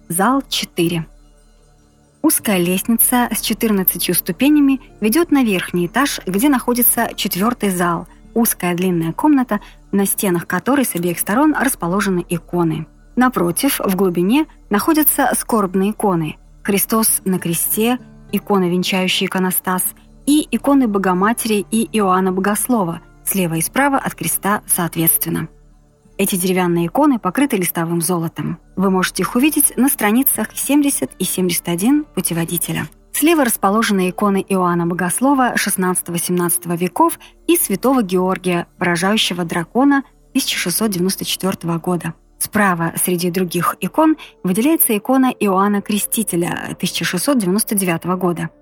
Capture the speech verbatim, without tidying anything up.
Зал четыре. Узкая лестница с четырнадцатью ступенями ведет на верхний этаж, где находится четвертый зал, узкая длинная комната, на стенах которой с обеих сторон расположены иконы. Напротив, в глубине, находятся скорбные иконы: Христос на кресте, икона, венчающая иконостас, и иконы Богоматери и Иоанна Богослова, слева и справа от креста соответственно. Эти деревянные иконы покрыты листовым золотом. Вы можете их увидеть на страницах семьдесят и семьдесят один путеводителя. Слева расположены иконы Иоанна Богослова шестнадцатого-семнадцатого веков и святого Георгия, поражающего дракона тысяча шестьсот девяносто четвёртого года. Справа среди других икон выделяется икона Иоанна Крестителя тысяча шестьсот девяносто девятого года.